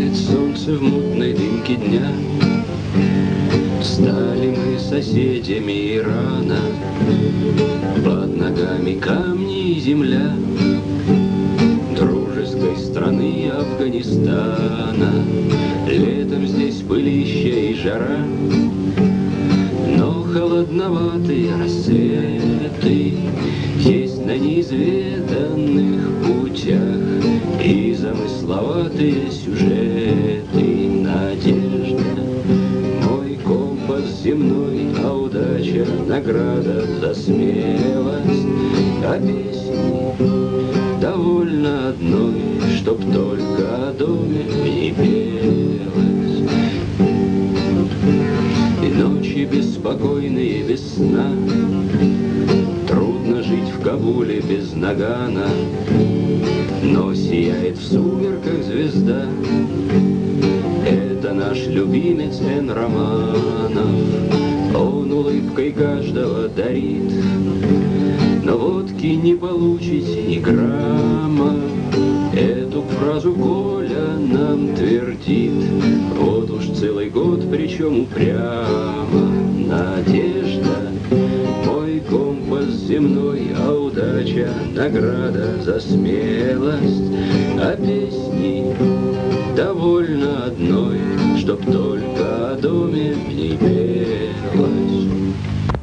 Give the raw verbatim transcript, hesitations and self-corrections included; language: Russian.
Светит солнце в мутной дымке дня. Стали мы соседями и рано под ногами камни и земля дружеской страны Афганистана. Летом здесь пылище и жара, но холодноватые рассветы есть на неизведанных путях и замысловатые сюжеты. Надежда — мой компас земной, а удача — награда за смелость. А песни довольно одной, чтоб только о доме не пелось. И ночи беспокойные без сна, трудно жить в Кабуле без нагана, но сияет в сумерках звезда. Это наш любимец Эн Романов, он улыбкой каждого дарит, но водки не получите ни грамма. Эту фразу Коля нам твердит вот уж целый год, причем упрямо. Надежда — мой компас земной, а удача — награда за смелость. А песни довольно одной, чтоб только о доме не пелось.